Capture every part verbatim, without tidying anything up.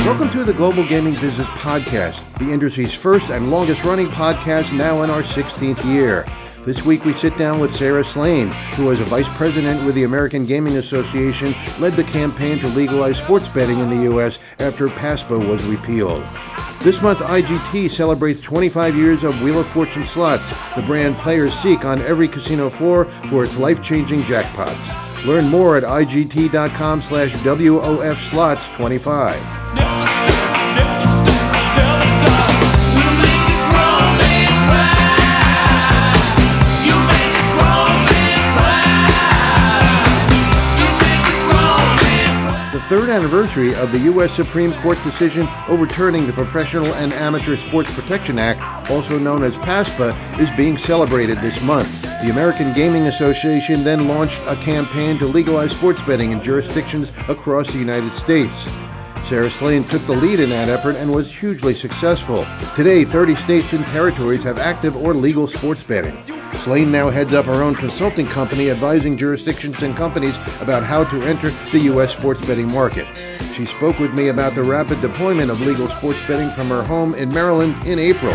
Welcome to the Global Gaming Business Podcast, the industry's first and longest running podcast, now in our sixteenth year. This week we sit down with Sarah Slane, who as a vice president with the American Gaming Association led the campaign to legalize sports betting in the U S after PASPA was repealed. This month I G T celebrates twenty-five years of Wheel of Fortune slots, the brand players seek on every casino floor for its life-changing jackpots. Learn more at I G T dot com slash W O F slots twenty-five. Never stop, never stop, never stop. You make a grown man cry. You make a grown man cry. You make a grown man cry. The third anniversary of the U S Supreme Court decision overturning the Professional and Amateur Sports Protection Act, also known as PASPA, is being celebrated this month. The American Gaming Association then launched a campaign to legalize sports betting in jurisdictions across the United States. Sarah Slane took the lead in that effort and was hugely successful. Today, thirty states and territories have active or legal sports betting. Slane now heads up her own consulting company advising jurisdictions and companies about how to enter the U S sports betting market. She spoke with me about the rapid deployment of legal sports betting from her home in Maryland in April.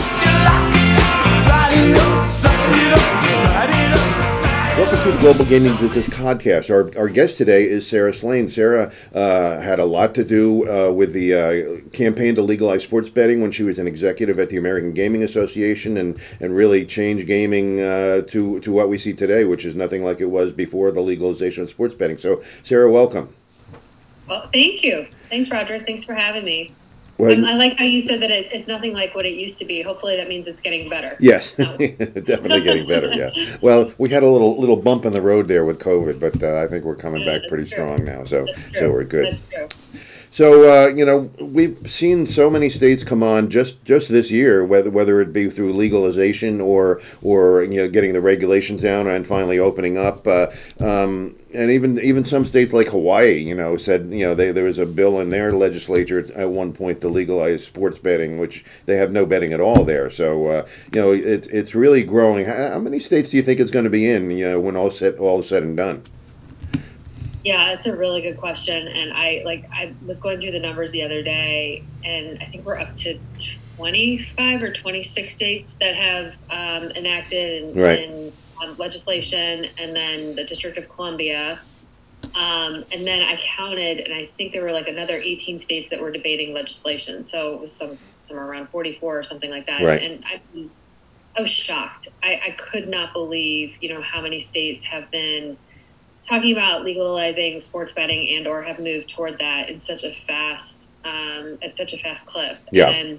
Welcome to the Global Gaming Business Podcast. Our, our guest today is Sarah Slane. Sarah uh, had a lot to do uh, with the uh, campaign to legalize sports betting when she was an executive at the American Gaming Association and, and really changed gaming uh, to, to what we see today, which is nothing like it was before the legalization of sports betting. So, Sarah, welcome. Well, thank you. Thanks, Roger. Thanks for having me. Well, um, I like how you said that it, it's nothing like what it used to be. Hopefully that means it's getting better. Yes, No. definitely getting better, yeah. Well, we had a little little bump in the road there with COVID, but uh, I think we're coming Yeah, back that's pretty true. strong now, so That's true. so we're good. That's true. So, uh, you know, we've seen so many states come on just, just this year, whether whether it be through legalization or, or you know, getting the regulations down and finally opening up. Uh, um, and even even some states like Hawaii, you know, said, you know, they, there was a bill in their legislature at one point to legalize sports betting, which they have no betting at all there. So, uh, you know, it's it's really growing. How, how many states do you think it's going to be in, you know, when all said, all is said and done? Yeah, it's a really good question. And I like I was going through the numbers the other day, and I think we're up to twenty-five or twenty-six states that have um, enacted in, Right. in um, legislation, and then the District of Columbia. Um, and then I counted, and I think there were like another eighteen states that were debating legislation. So it was some somewhere around forty-four or something like that. Right. And I, I was shocked. I, I could not believe, you know, how many states have been talking about legalizing sports betting and or have moved toward that in such a fast, um, at such a fast clip. Yeah. And,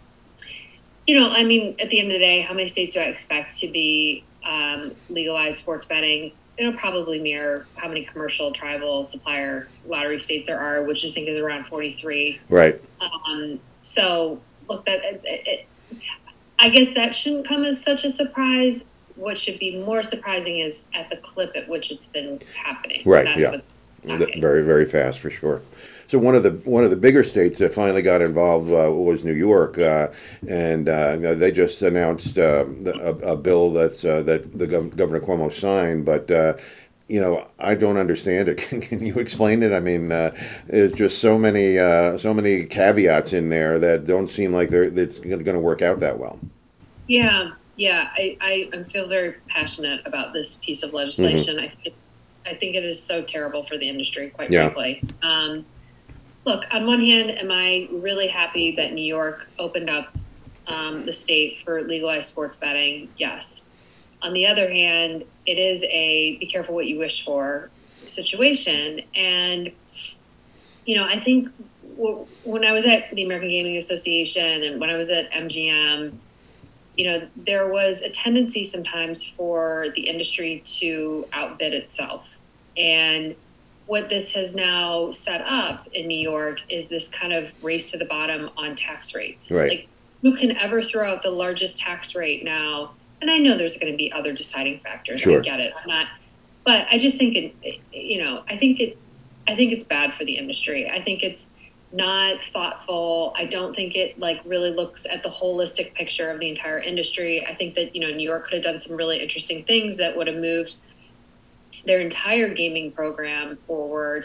you know, I mean, at the end of the day, how many states do I expect to be um, legalized sports betting? It'll probably mirror how many commercial, tribal, supplier lottery states there are, which I think is around forty-three. Right. Um, so, look, that it, it, I guess that shouldn't come as such a surprise. What should be more surprising is at the clip at which it's been happening. Right, That's yeah. what's Th- shocking. Very, very fast for sure. So one of the one of the bigger states that finally got involved uh, was New York, uh, and uh, they just announced uh, the- a, a bill that's uh, that the gov- Governor Cuomo signed. But uh, you know, I don't understand it. Can, can you explain it? I mean, uh, there's just so many uh, so many caveats in there that don't seem like they're it's going to work out that well. Yeah, yeah. I, I, I feel very passionate about this piece of legislation. I think it's, I think it is so terrible for the industry, quite Yeah. frankly. Um, look, on one hand, am I really happy that New York opened up um, the state for legalized sports betting? Yes. On the other hand, it is a be careful what you wish for situation. And, you know, I think w- when I was at the American Gaming Association and when I was at M G M, you know, there was a tendency sometimes for the industry to outbid itself. And what this has now set up in New York is this kind of race to the bottom on tax rates. Right. Like, who can ever throw out the largest tax rate now? And I know there's going to be other deciding factors. Sure. I get it. I'm not, but I just think it, you know, I think it, I think it's bad for the industry. I think it's not thoughtful. I don't think it like really looks at the holistic picture of the entire industry. I think that, you know, New York could have done some really interesting things that would have moved their entire gaming program forward.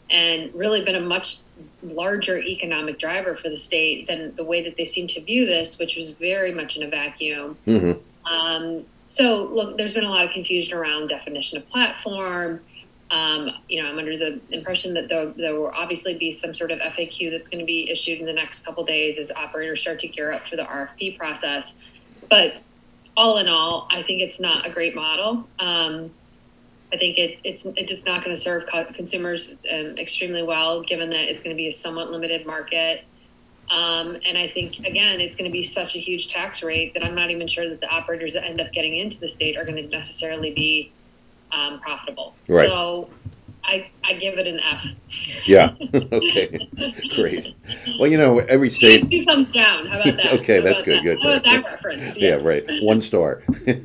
and really been a much larger economic driver for the state than the way that they seem to view this, which was very much in a vacuum. Mm-hmm. Um, so, look, there's been a lot of confusion around definition of platform. Um, you know, I'm under the impression that there, there will obviously be some sort of F A Q that's going to be issued in the next couple days as operators start to gear up for the R F P process. But all in all, I think it's not a great model. Um, I think it, it's it's just not going to serve co- consumers um, extremely well, given that it's going to be a somewhat limited market. Um, and I think, again, it's going to be such a huge tax rate that I'm not even sure that the operators that end up getting into the state are going to necessarily be um, profitable. Right. So I, I give it an F. Yeah. Okay. Great. Well, you know, every state. Two thumbs down. How about that? Okay, How that's about good. that? Good. How about that reference? Yeah. Right. One star.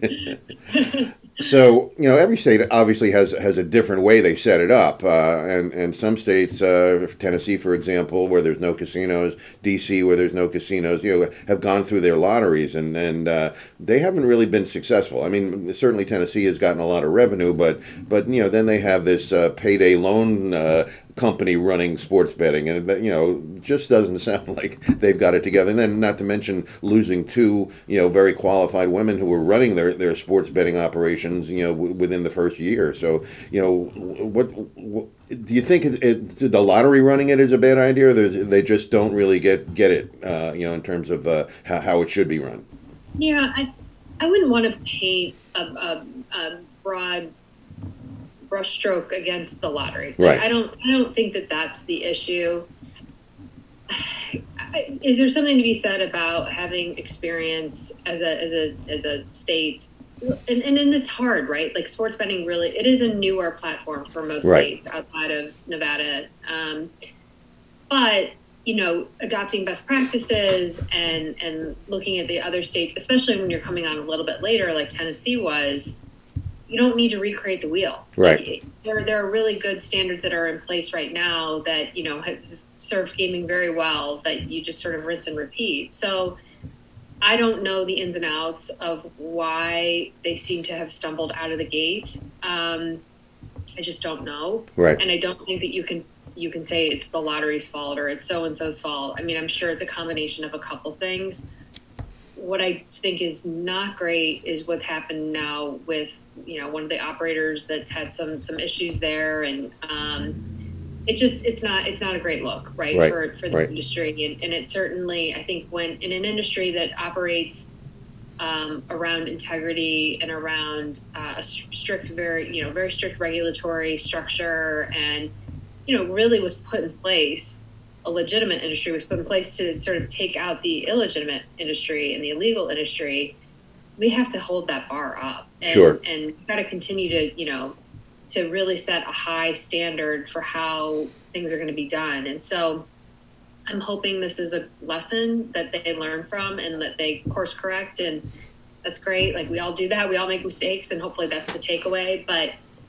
So, you know, every state obviously has has a different way they set it up, uh, and and some states, uh, Tennessee, for example, where there's no casinos, D C, where there's no casinos, you know, have gone through their lotteries, and and uh, they haven't really been successful. I mean, certainly Tennessee has gotten a lot of revenue, but but you know, then they have this uh, payday loan uh, company running sports betting, and you know, just doesn't sound like they've got it together. And then, not to mention losing two, you know, very qualified women who were running their, their sports betting operations, you know, w- within the first year. So, you know, what, what do you think? It, it, the lottery running it is a bad idea, or they just don't really get get it, uh, you know, in terms of uh, how, how it should be run? Yeah, I I wouldn't want to paint a, a, a broad brushstroke against the lottery. Like, Right. I don't. I don't think that that's the issue. Is there something to be said about having experience as a as a as a state? And, and and it's hard, right? Like, sports betting really, it is a newer platform for most Right. states outside of Nevada. Um, but you know, adopting best practices and and looking at the other states, especially when you're coming on a little bit later, like Tennessee was. You don't need to recreate the wheel. Right. Like, there, there are really good standards that are in place right now that, you know, have served gaming very well that you just sort of rinse and repeat. So I don't know the ins and outs of why they seem to have stumbled out of the gate. Um, I just don't know. Right. And I don't think that you can you can say it's the lottery's fault or it's so-and-so's fault. I mean, I'm sure it's a combination of a couple things. What I think is not great is what's happened now with, you know, one of the operators that's had some some issues there, and um, it just it's not it's not a great look, right, Right, for for the right. industry, and, and it certainly, I think, when in an industry that operates um, around integrity and around uh, a strict, very you know very strict regulatory structure, and you know really was put in place. A legitimate industry was put in place to sort of take out the illegitimate industry and the illegal industry. We have to hold that bar up, and, Sure. and we've got to continue to, you know, to really set a high standard for how things are going to be done. And so I'm hoping this is a lesson that they learn from and that they course correct. And that's great. Like, we all do that. We all make mistakes, and hopefully that's the takeaway. But,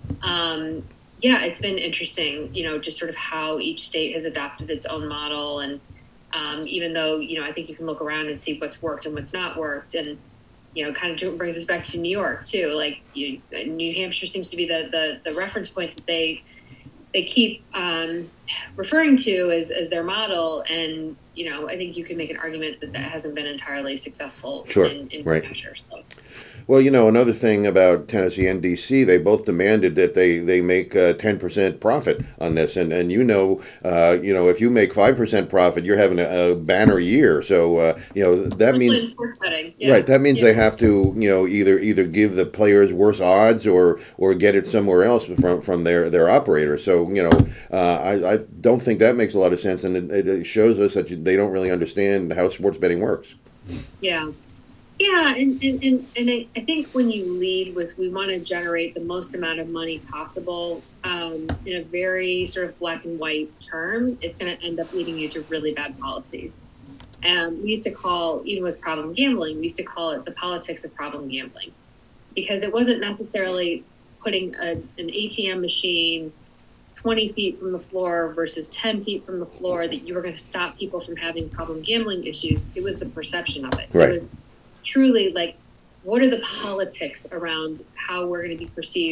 um, yeah, it's been interesting, you know, just sort of how each state has adopted its own model. And um, even though, you know, I think you can look around and see what's worked and what's not worked. And, you know, kind of brings us back to New York, too. Like, you, New Hampshire seems to be the, the, the reference point that they they keep um, referring to as, as their model. And, you know, I think you can make an argument that that hasn't been entirely successful Sure. in, in Right. New Hampshire. So. Well, you know, another thing about Tennessee and D C, they both demanded that they they make uh, ten percent profit on this, and and you know, uh, you know, if you make five percent profit, you're having a, a banner year. So uh, you know that Especially in means sports betting. Yeah. right. That means Yeah. they have to you know either either give the players worse odds or or get it somewhere else from from their their operator. So you know, uh, I I don't think that makes a lot of sense, and it, it shows us that they don't really understand how sports betting works. Yeah. Yeah, and, and, and, and I, I think when you lead with we want to generate the most amount of money possible um, in a very sort of black and white term, it's going to end up leading you to really bad policies. Um, we used to call, even with problem gambling, we used to call it the politics of problem gambling, because it wasn't necessarily putting a, an A T M machine twenty feet from the floor versus ten feet from the floor that you were going to stop people from having problem gambling issues. It was the perception of it. Right. It was truly like, what are the politics around how we're going to be perceived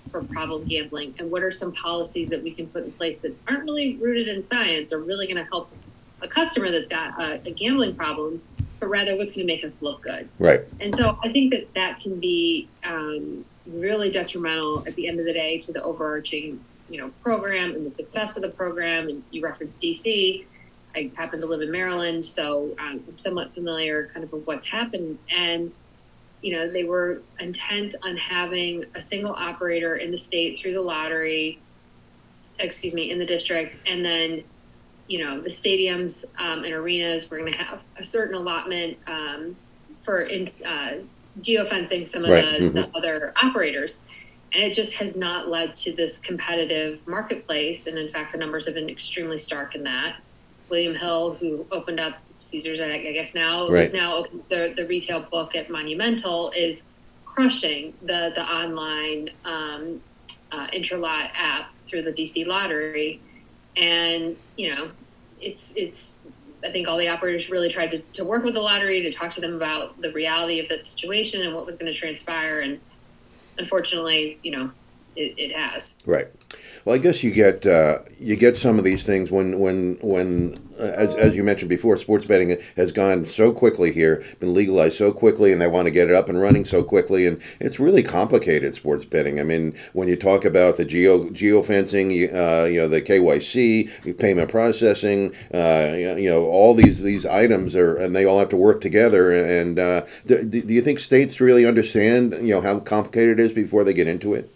for problem gambling, and what are some policies that we can put in place that aren't really rooted in science or really going to help a customer that's got a, a gambling problem, but rather what's going to make us look good. Right. And so I think that that can be um, really detrimental at the end of the day to the overarching, you know, program and the success of the program. And you referenced D C. I happen to live in Maryland, so um, I'm somewhat familiar kind of with what's happened. And, you know, they were intent on having a single operator in the state through the lottery, excuse me, in the district. And then, you know, the stadiums um, and arenas were going to have a certain allotment um, for in, uh, geofencing some of Right. the, Mhm. the other operators. And it just has not led to this competitive marketplace. And in fact, the numbers have been extremely stark in that. William Hill, who opened up Caesars, I guess now, Right. is now opened the, the retail book at Monumental, is crushing the, the online um, uh, Intralot app through the D C Lottery. And, you know, it's, it's, I think all the operators really tried to, to work with the lottery to talk to them about the reality of that situation and what was going to transpire. And unfortunately, you know, it, it has. Right. Well, I guess you get uh, you get some of these things when when when uh, as as you mentioned before, sports betting has gone so quickly here, been legalized so quickly, and they want to get it up and running so quickly, and it's really complicated sports betting. I mean, when you talk about the geo geofencing, you, uh, you know, the K Y C, payment processing, uh, you know, all these these items are, and they all have to work together. And uh, do, do you think states really understand, you know, how complicated it is before they get into it?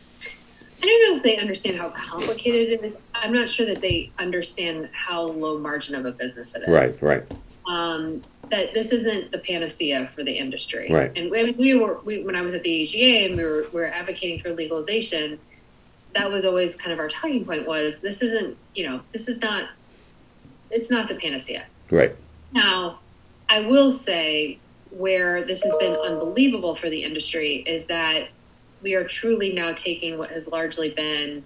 I don't know if they understand how complicated it is. I'm not sure that they understand how low margin of a business it is. Right, right. Um, that this isn't the panacea for the industry. Right. And when we were, we, when I was at the A G A and we were, we were advocating for legalization, that was always kind of our talking point was this isn't, you know, this is not, it's not the panacea. Right. Now, I will say where this has been unbelievable for the industry is that we are truly now taking what has largely been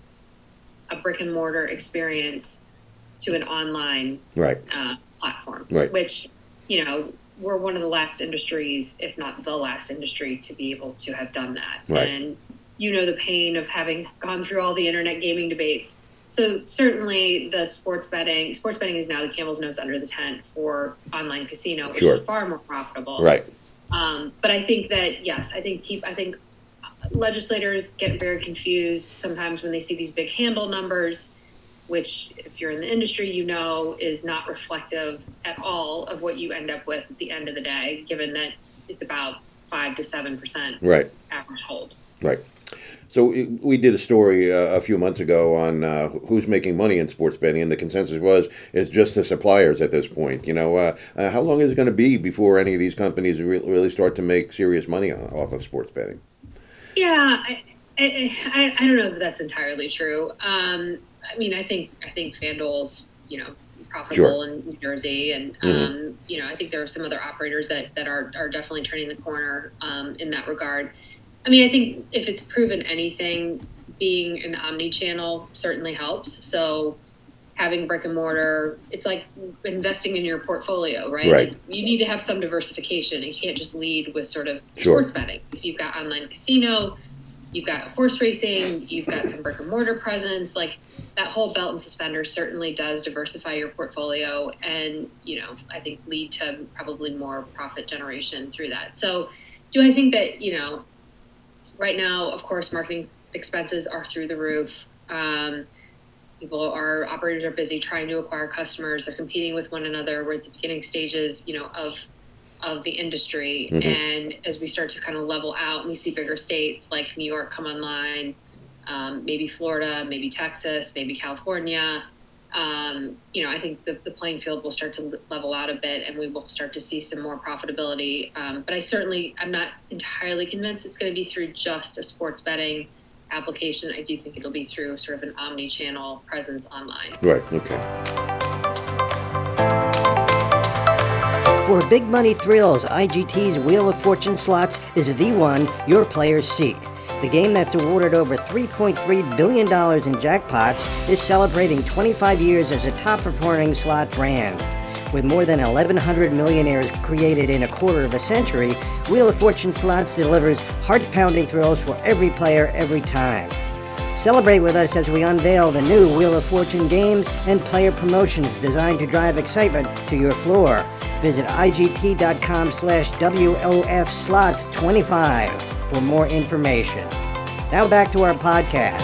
a brick and mortar experience to an online Right. uh, platform, Right. which, you know, we're one of the last industries, if not the last industry, to be able to have done that. Right. And you know the pain of having gone through all the internet gaming debates. So certainly the sports betting, sports betting is now the camel's nose under the tent for online casino, which Sure. is far more profitable. Right. Um, but I think that, yes, I think people, I think legislators get very confused sometimes when they see these big handle numbers, which if you're in the industry, you know, is not reflective at all of what you end up with at the end of the day, given that it's about five to seven percent Right. average hold. Right. So it- we did a story uh, a few months ago on uh, who's making money in sports betting, and the consensus was it's just the suppliers at this point. You know, uh, uh, how long is it going to be before any of these companies re- really start to make serious money on, off of sports betting? Yeah, I, I, I, I don't know if that's entirely true. Um, I mean, I think I think FanDuel's, you know, profitable Sure. in New Jersey, and um, Mhm. you know, I think there are some other operators that that are are definitely turning the corner um, in that regard. I mean, I think if it's proven anything, being an omni-channel certainly helps. So having brick and mortar, it's like investing in your portfolio, right? Right. Like you need to have some diversification. You can't just lead with sort of Sure. sports betting. If you've got online casino, you've got horse racing, you've got some brick and mortar presence, like that whole belt and suspenders certainly does diversify your portfolio and, you know, I think lead to probably more profit generation through that. So do I think that, you know, right now, of course, marketing expenses are through the roof. Um, people are, operators are busy trying to acquire customers. They're competing with one another. We're at the beginning stages, you know, of of the industry. Mhm. And as we start to kind of level out, we see bigger states like New York come online, um, maybe Florida, maybe Texas, maybe California. Um, you know, I think the, the playing field will start to le- level out a bit and we will start to see some more profitability. Um, but I certainly, I'm not entirely convinced it's going to be through just a sports betting application. I do think it'll be through sort of an omni-channel presence online. Right. Okay. For big money thrills, I G T's Wheel of Fortune slots is the one your players seek. The game that's awarded over three point three billion dollars in jackpots is celebrating twenty-five years as a top-performing slot brand. With more than eleven hundred millionaires created in a quarter of a century, Wheel of Fortune Slots delivers heart-pounding thrills for every player every time. Celebrate with us as we unveil the new Wheel of Fortune games and player promotions designed to drive excitement to your floor. Visit igt.com slash WOF slots 25 for more information. Now back to our podcast.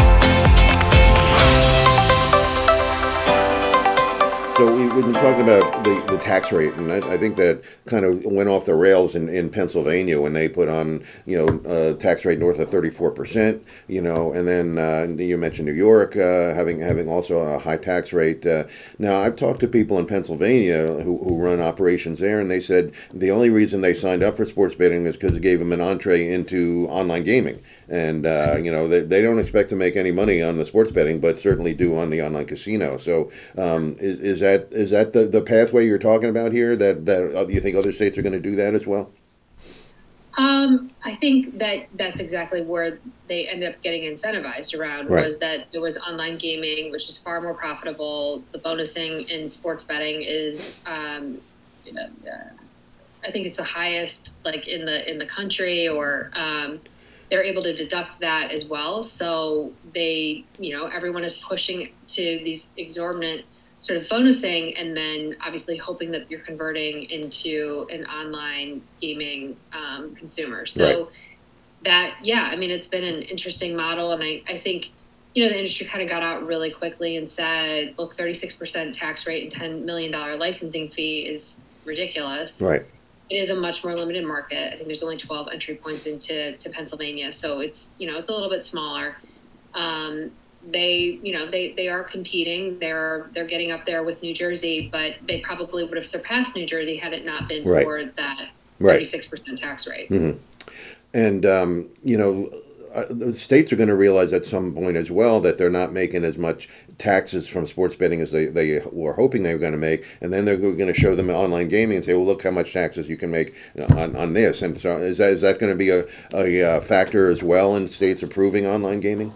So we, we've been talking about the, the tax rate, and I, I think that kind of went off the rails in, in Pennsylvania when they put on, you know, a tax rate north of thirty-four percent, you know, and then uh, you mentioned New York uh, having having also a high tax rate. Uh, now, I've talked to people in Pennsylvania who, who run operations there, and they said the only reason they signed up for sports betting is because it gave them an entree into online gaming. And, uh, you know, they, they don't expect to make any money on the sports betting, but certainly do on the online casino. So um, is, is that is that the, the pathway you're talking about here, that, that you think other states are going to do that as well? Um, I think that that's exactly where they end up getting incentivized around, Right. was that there was online gaming, which is far more profitable. The bonusing in sports betting is, um, uh, I think it's the highest like in the in the country, or um, they're able to deduct that as well. So they, you know, everyone is pushing to these exorbitant sort of bonusing, and then obviously hoping that you're converting into an online gaming um, consumer. So Right. that, yeah, I mean, it's been an interesting model. And I, I think, you know, the industry kind of got out really quickly and said, look, thirty-six percent tax rate and ten million dollars licensing fee is ridiculous. Right. It is a much more limited market. I think there's only twelve entry points into to Pennsylvania. So it's, you know, it's a little bit smaller. Um, they, you know, they, they are competing. They're, they're getting up there with New Jersey, but they probably would have surpassed New Jersey had it not been Right. for that Right. thirty-six percent tax rate. Mm-hmm. And, um, you know, uh, the states are going to realize at some point as well that they're not making as much taxes from sports betting as they, they were hoping they were going to make. And then they're going to show them online gaming and say, well, look how much taxes you can make on, on this. And so is that, is that going to be a, a, uh factor as well in states approving online gaming?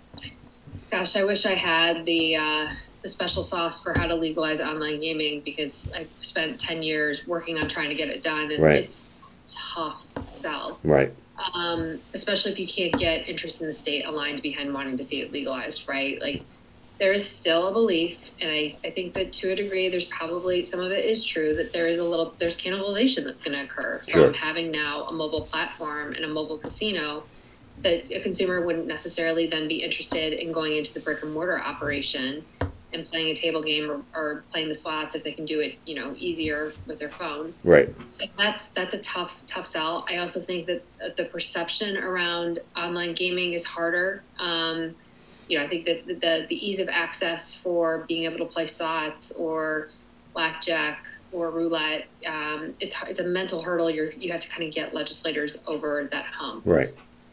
Gosh, I wish I had the uh, the special sauce for how to legalize online gaming, because I spent ten years working on trying to get it done, and Right. it's tough sell. Right. Um, especially if you can't get interest in the state aligned behind wanting to see it legalized, right? Like, there is still a belief, and I, I think that to a degree, there's probably, some of it is true, that there is a little, there's cannibalization that's going to occur Sure. from having now a mobile platform and a mobile casino, that a consumer wouldn't necessarily then be interested in going into the brick and mortar operation and playing a table game, or, or playing the slots if they can do it, you know, easier with their phone. Right. So that's that's a tough tough sell. I also think that uh, the perception around online gaming is harder. Um, you know, I think that the, the the ease of access for being able to play slots or blackjack or roulette, um, it's it's a mental hurdle. You're you have to kind of get legislators over that hump. Right.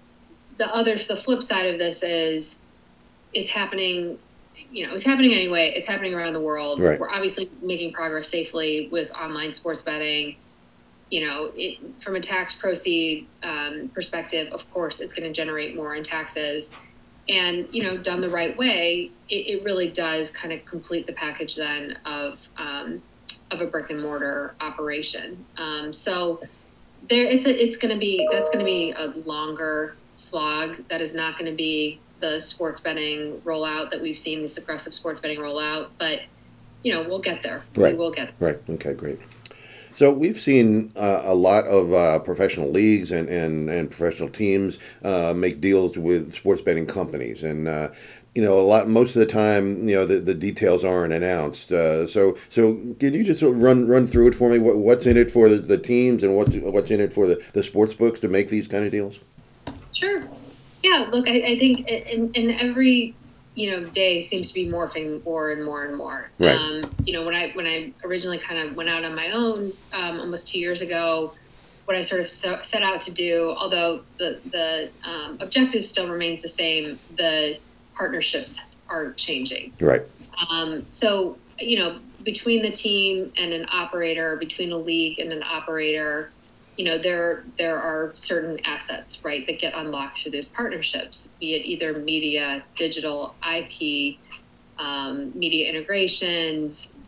The other, the flip side of this is, it's happening. You know, it's happening anyway. It's happening around the world. Right. We're obviously making progress safely with online sports betting. You know, it, from a tax proceed um, perspective, of course, it's going to generate more in taxes. And, you know, done the right way, it, it really does kind of complete the package then of um, of a brick and mortar operation. Um, so there, it's a, it's going to be, that's going to be a longer slog. That is not going to be the sports betting rollout that we've seen, this aggressive sports betting rollout, but you know, we'll get there. Right. We will get there. Right. Okay, great. So we've seen uh, a lot of uh, professional leagues and, and, and professional teams uh, make deals with sports betting companies. And, uh, you know, a lot, most of the time, you know, the, the details aren't announced. Uh, so so can you just run run through it for me? What, what's in it for the, the teams, and what's what's in it for the, the sports books to make these kind of deals? Sure. Yeah, look, I, I think in, in every, you know, day seems to be morphing more and more and more. Right. Um, you know, when I when I originally kind of went out on my own um, almost two years ago, what I sort of so, set out to do, although the, the um, objective still remains the same, the partnerships are changing. Right. Um, so, you know, between the team and an operator, between a league and an operator, you know, there there are certain assets, right, that get unlocked through those partnerships, be it either media, digital, I P, um, media integrations,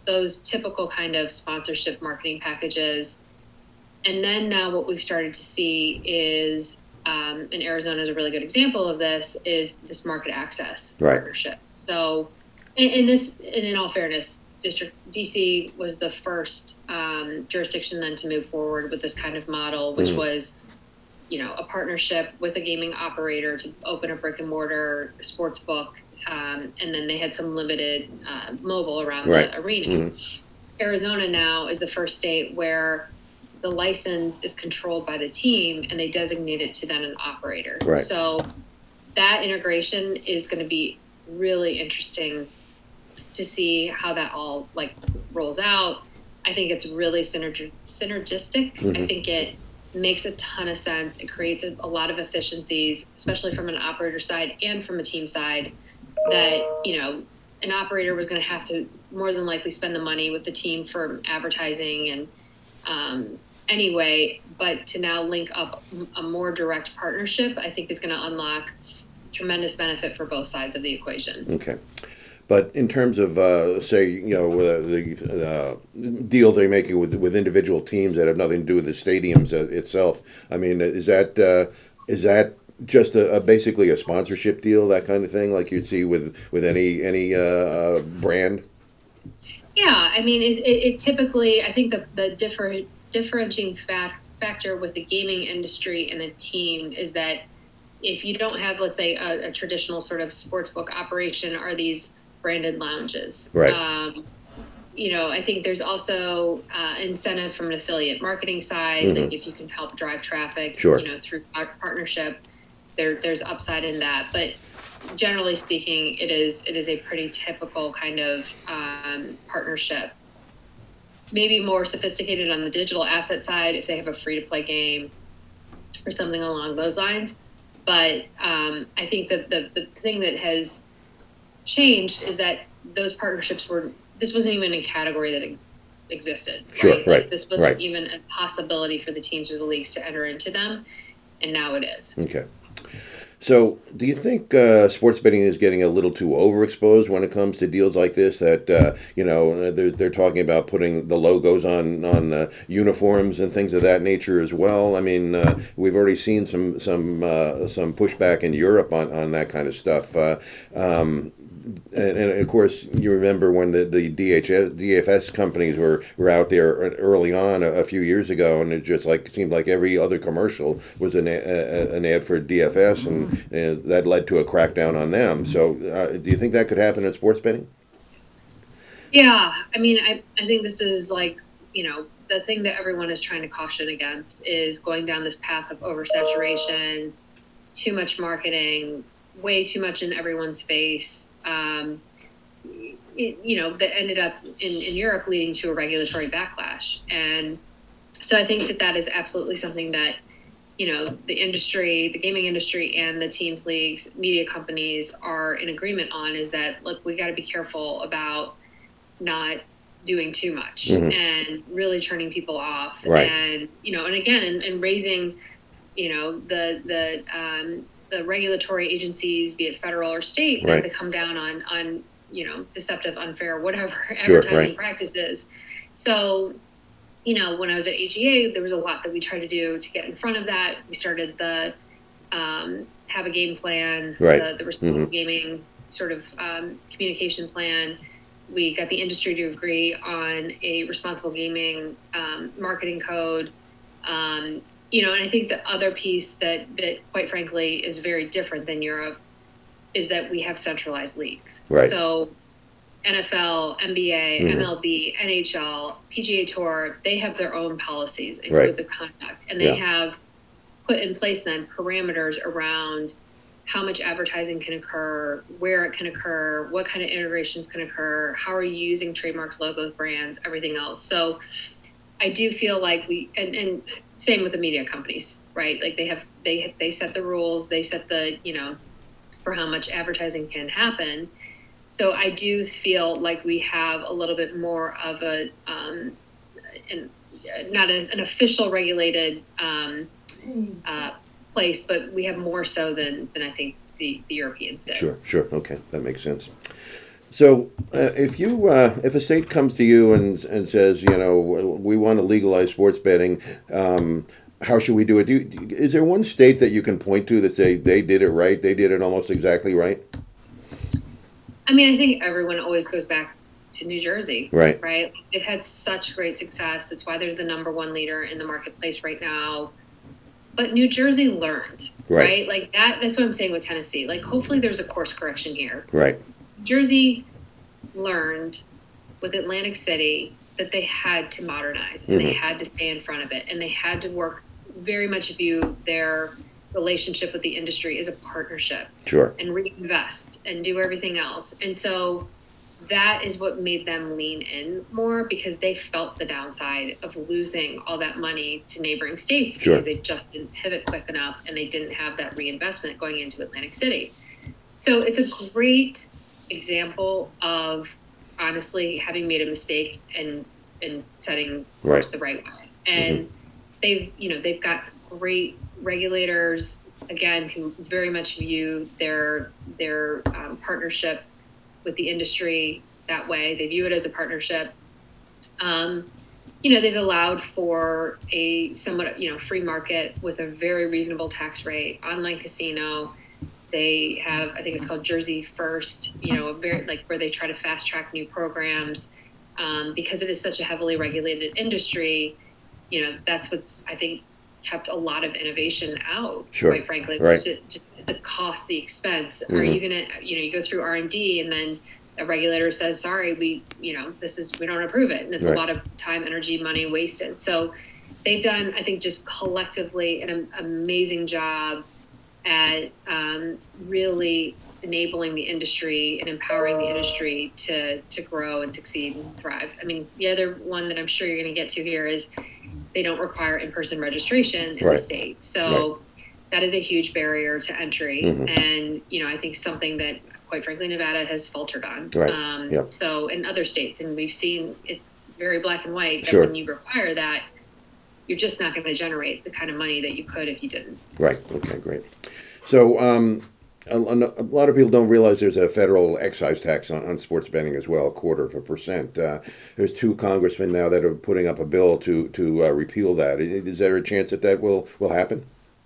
those typical kind of sponsorship marketing packages. And then now what we've started to see is, um, and Arizona is a really good example of this, is this market access Right. partnership. So, and, and this, and in all fairness, District D C was the first um, jurisdiction then to move forward with this kind of model, which Mhm. was, you know, a partnership with a gaming operator to open a brick and mortar sports book, um, and then they had some limited uh, mobile around Right. the arena. Mhm. Arizona now is the first state where the license is controlled by the team, and they designate it to then an operator. Right. So that integration is going to be really interesting to see how that all like rolls out. I think it's really synerg- synergistic. I Mhm. think it makes a ton of sense. It creates a, a lot of efficiencies, especially from an operator side and from a team side, that, you know, an operator was going to have to more than likely spend the money with the team for advertising and um, anyway, but to now link up a more direct partnership, I think is going to unlock tremendous benefit for both sides of the equation. Okay. But in terms of, uh, say, you know, uh, the uh, deal they're making with with individual teams that have nothing to do with the stadiums uh, itself, I mean, is that uh, is that just a, a basically a sponsorship deal, that kind of thing, like you'd see with with any any uh, uh, brand? Yeah, I mean, it, it, it typically, I think the, the differ, differentiating fact, factor with the gaming industry and a team is that if you don't have, let's say, a, a traditional sort of sportsbook operation, are these branded lounges. Right. Um, you know, I think there's also uh, incentive from an affiliate marketing side. Mhm. Like if you can help drive traffic, Sure. you know, through par- partnership, there there's upside in that. But generally speaking, it is it is a pretty typical kind of um, partnership. Maybe more sophisticated on the digital asset side if they have a free to play game or something along those lines. But um, I think that the, the thing that has changed is that those partnerships were, this wasn't even a category that ex- existed. Sure, Like, right, this wasn't right. even a possibility for the teams or the leagues to enter into them. And now it is. Okay. So, do you think uh, sports betting is getting a little too overexposed when it comes to deals like this? That uh, you know they're they're talking about putting the logos on on uh, uniforms and things of that nature as well. I mean, uh, we've already seen some some uh, some pushback in Europe on, on that kind of stuff. Uh, um, and, and of course, you remember when the, the D H S, D F S companies were, were out there early on a, a few years ago, and it just like seemed like every other commercial was an, a, an ad for D F S, and, and that led to a crackdown on them. So, uh, do you think that could happen in sports betting? Yeah. I mean, I, I think this is like, you know, the thing that everyone is trying to caution against is going down this path of oversaturation, too much marketing, way too much in everyone's face. Um, it, you know, that ended up in, in Europe leading to a regulatory backlash. And so I think that that is absolutely something that, you know, the industry, the gaming industry and the teams, leagues, media companies are in agreement on, is that, look, we got to be careful about not doing too much Mhm. and really turning people off. Right. And, you know, and again, and, and raising, you know, the, the, um, the regulatory agencies, be it federal or state, Right. that to come down on, on, you know, deceptive, unfair, whatever Sure, advertising right. practices. So, you know, when I was at A G A, there was a lot that we tried to do to get in front of that. We started the um, have a game plan, Right. the, the responsible Mhm. gaming sort of um, communication plan. We got the industry to agree on a responsible gaming um, marketing code. Um, you know, and I think the other piece that, that quite frankly is very different than Europe is that we have centralized leagues. Right. So N F L, N B A, Mhm. M L B, N H L, P G A Tour, they have their own policies and Right. codes of conduct. And they Yeah. have put in place then parameters around how much advertising can occur, where it can occur, what kind of integrations can occur, how are you using trademarks, logos, brands, everything else. So I do feel like we, and, and same with the media companies, right? Like they have, they they set the rules, they set the, you know, for how much advertising can happen. So I do feel like we have a little bit more of a, um, an, not a, an official regulated um, uh, place, but we have more so than, than I think the, the Europeans did. Sure, sure. Okay, that makes sense. So, uh, if you uh, if a state comes to you and and says, you know, we want to legalize sports betting, um, how should we do it? Do you, is there one state that you can point to that say they did it right? They did it almost exactly right. I mean, I think everyone always goes back to New Jersey, Right. right? They've had such great success. It's why they're the number one leader in the marketplace right now. But New Jersey learned, Right. right? Like that. That's what I'm saying with Tennessee. Like, hopefully, there's a course correction here. Right. Jersey learned with Atlantic City that they had to modernize and they Mhm. had to stay in front of it and they had to work very much view their relationship with the industry as a partnership Sure. and reinvest and do everything else. And so that is what made them lean in more because they felt the downside of losing all that money to neighboring states Sure. because they just didn't pivot quick enough and they didn't have that reinvestment going into Atlantic City. So it's a great example of honestly having made a mistake and and setting Right. course the right way. And they've you know they've got great regulators again who very much view their their um, partnership with the industry that way. They view it as a partnership. Um, you know, they've allowed for a somewhat you know free market with a very reasonable tax rate, online casino. They have, I think it's called Jersey First, you know, a very like where they try to fast track new programs um, because it is such a heavily regulated industry. You know, that's what's I think kept a lot of innovation out. Sure. Quite frankly, Right. just, just the cost, the expense. Are Mhm. you gonna, you know, you go through R and D and then a regulator says, "Sorry, we, you know, this is we don't approve it," and it's Right. a lot of time, energy, money wasted. So they've done, I think, just collectively an am- amazing job at um, really enabling the industry and empowering the industry to to grow and succeed and thrive. I mean, the other one that I'm sure you're going to get to here is they don't require in-person registration in Right. the state, so that is a huge barrier to entry. Mhm. And you know, I think something that, quite frankly, Nevada has faltered on. Right. Um, Yep. So in other states, and we've seen it's very black and white that Sure. when you require that, you're just not going to generate the kind of money that you could if you didn't. Right. Okay. Great. So, um, a, a lot of people don't realize there's a federal excise tax on, on sports betting as well, a quarter of a percent. Uh, there's two congressmen now that are putting up a bill to to uh, repeal that. Is, is there a chance that that will will happen?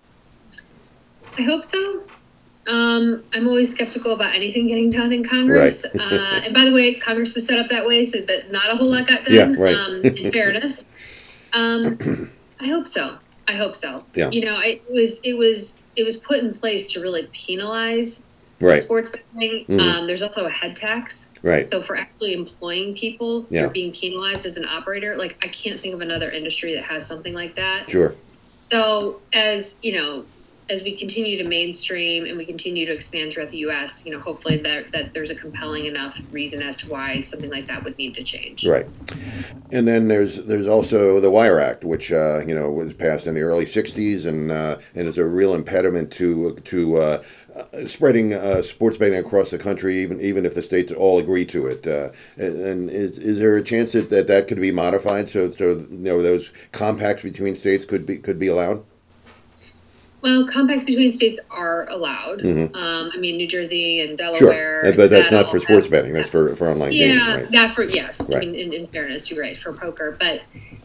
I hope so. Um, I'm always skeptical about anything getting done in Congress. Right. uh, and by the way, Congress was set up that way so that not a whole lot got done. Yeah, right. Um, in fairness, um, I hope so. I hope so. Yeah. You know, I, it was it was it was put in place to really penalize Right. sports betting. Mhm. Um, there's also a head tax. Right. So for actually employing people, Yeah. you're being penalized as an operator. Like I can't think of another industry that has something like that. Sure. So as you know, as we continue to mainstream and we continue to expand throughout the U S, you know, hopefully that that there's a compelling enough reason as to why something like that would need to change. Right. And then there's there's also the Wire Act, which uh, you know was passed in the early sixties, and uh, and is a real impediment to to uh, uh, spreading uh, sports betting across the country, even even if the states all agree to it. Uh, and and is is there a chance that, that that could be modified so so you know those compacts between states could be could be allowed? Well, compacts between states are allowed. Mhm. Um, I mean, New Jersey and Sure, Delaware. Uh, but that's that not all for have- sports betting. That's for, for online gaming, Yeah, right? that for yes. I Right. mean, in, in fairness, you're right for poker, but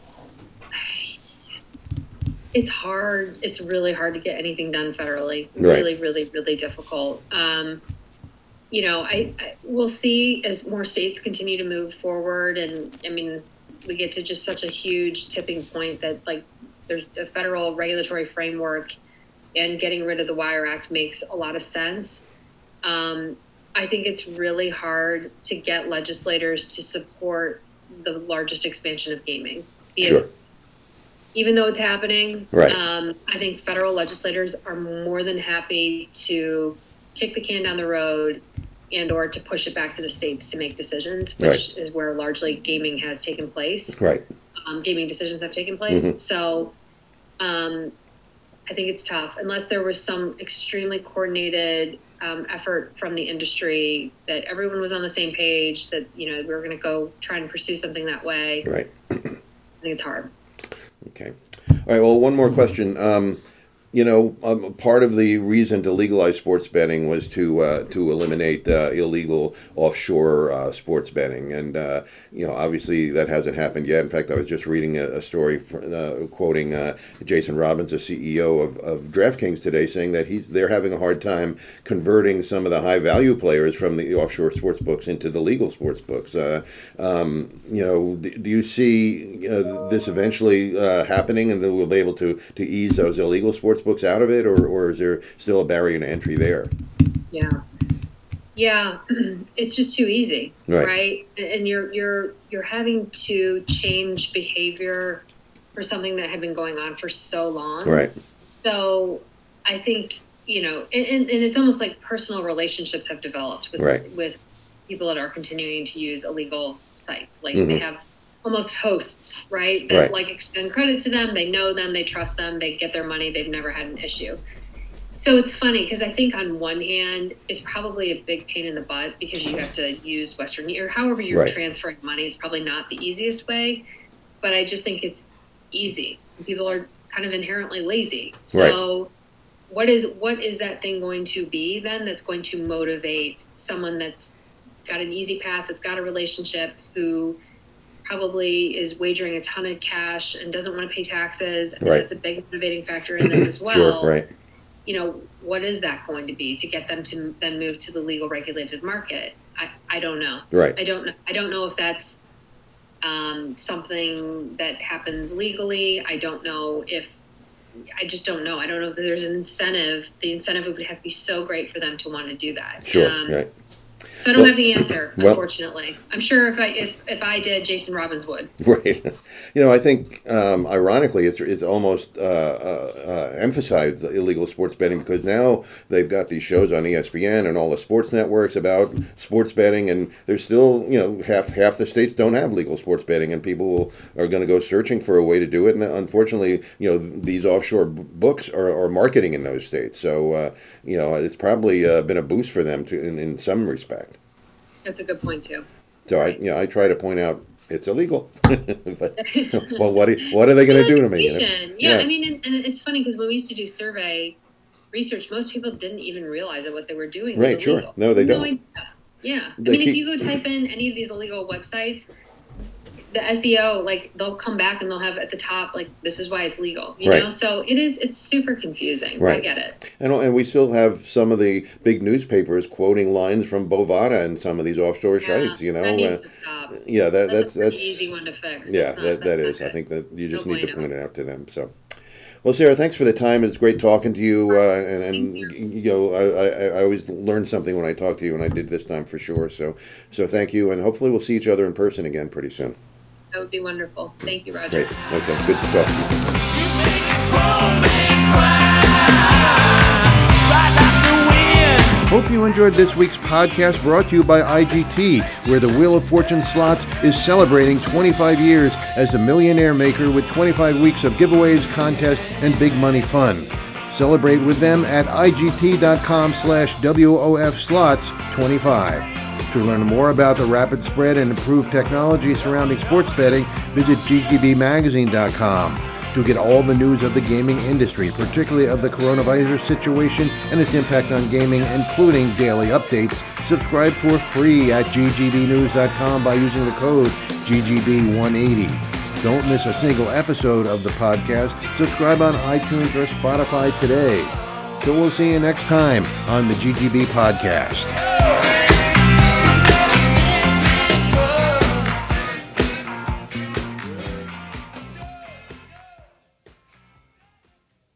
it's hard. It's really hard to get anything done federally. Right. Really, really, really difficult. Um, you know, I, I we'll see as more states continue to move forward, and I mean, we get to just such a huge tipping point that like there's a federal regulatory framework, and getting rid of the Wire Act makes a lot of sense. Um, I think it's really hard to get legislators to support the largest expansion of gaming. Be it- Sure. Even though it's happening, Right. um, I think federal legislators are more than happy to kick the can down the road and or to push it back to the states to make decisions, which Right. is where largely gaming has taken place. Right. Um, gaming decisions have taken place. Mhm. So um, I think it's tough unless there was some extremely coordinated um, effort from the industry that everyone was on the same page that, you know, we were going to go try and pursue something that way. Right. I think it's hard. Okay. All right. Well, one more question. Um, you know, um, part of the reason to legalize sports betting was to uh, to eliminate uh, illegal offshore uh, sports betting, and uh, you know, obviously that hasn't happened yet. In fact, I was just reading a, a story for, uh, quoting uh, Jason Robbins, the C E O of, of DraftKings today, saying that he's they're having a hard time converting some of the high value players from the offshore sports books into the legal sports books. Uh, um, you know, do, do you see uh, this eventually uh, happening, and that we'll be able to to ease those illegal sports books out of it, or, or is there still a barrier to entry there? Yeah. Yeah, it's just too easy, Right. right? And you're you're you're having to change behavior for something that had been going on for so long. Right. So I think, you know, and, and it's almost like personal relationships have developed with Right. with people that are continuing to use illegal sites. Like Mhm. they have almost hosts, right? That Right. like extend credit to them. They know them. They trust them. They get their money. They've never had an issue. So it's funny because I think on one hand, it's probably a big pain in the butt because you have to use Western or however you're Right. transferring money. It's probably not the easiest way, but I just think it's easy. People are kind of inherently lazy. So what is what is that thing going to be then that's going to motivate someone that's got an easy path, that's got a relationship, who probably is wagering a ton of cash and doesn't want to pay taxes? And Right. that's a big motivating factor in this as well. Sure. Right. You know, what is that going to be to get them to then move to the legal regulated market? I, I don't know. Right. I don't know. I don't know if that's um, something that happens legally. I don't know if, I just don't know. I don't know if there's an incentive. The incentive would have to be so great for them to want to do that. Sure. Um, Right. So I don't Well- have the answer, well- unfortunately. I'm sure if I if, if I did, Jason Robbins would. Right. You know, I think, um, ironically, it's it's almost uh, uh, uh, emphasized illegal sports betting because now they've got these shows on E S P N and all the sports networks about sports betting, and there's still, you know, half half the states don't have legal sports betting, and people are going to go searching for a way to do it. And unfortunately, you know, these offshore b- books are, are marketing in those states, so uh, you know, it's probably uh, been a boost for them to in, in some respect. That's a good point too. So I, you know, I try to point out it's illegal. But, well, what are, what are they going to do to me? you know? Yeah, Yeah. I mean, and, and it's funny because when we used to do survey research, most people didn't even realize that what they were doing was Right, sure. illegal. No, they No don't. idea. Yeah. I They mean, keep- if you go type in any of these illegal websites, the S E O, like, they'll come back and they'll have at the top, like, this is why it's legal, you Right. know? So it is, it's super confusing. I Right. get it. And, and we still have some of the big newspapers quoting lines from Bovada and some of these offshore Yeah, sites, you know. that uh, needs to stop. yeah, that, That's, that's a pretty that's easy one to fix. yeah, That's not- that, that that's is. not I think that you just No need to bueno. point it out to them. So, well, Sarah, thanks for the time. It's great talking to you. Uh, and and Thank you. you know, I, I, I always learn something when I talk to you, and I did this time for sure. So, so thank you, and hopefully we'll see each other in person again pretty soon. That would be wonderful. Thank you, Roger. Great. Okay. Good to talk to you. Hope you enjoyed this week's podcast brought to you by I G T, where the Wheel of Fortune Slots is celebrating twenty-five years as the millionaire maker with twenty-five weeks of giveaways, contests, and big money fun. Celebrate with them at igt.com slash WOF slots 25. To learn more about the rapid spread and improved technology surrounding sports betting, visit G G B magazine dot com. To get all the news of the gaming industry, particularly of the coronavirus situation and its impact on gaming, including daily updates, subscribe for free at G G B news dot com by using the code G G B one eighty. Don't miss a single episode of the podcast. Subscribe on iTunes or Spotify today. So we'll see you next time on the G G B Podcast.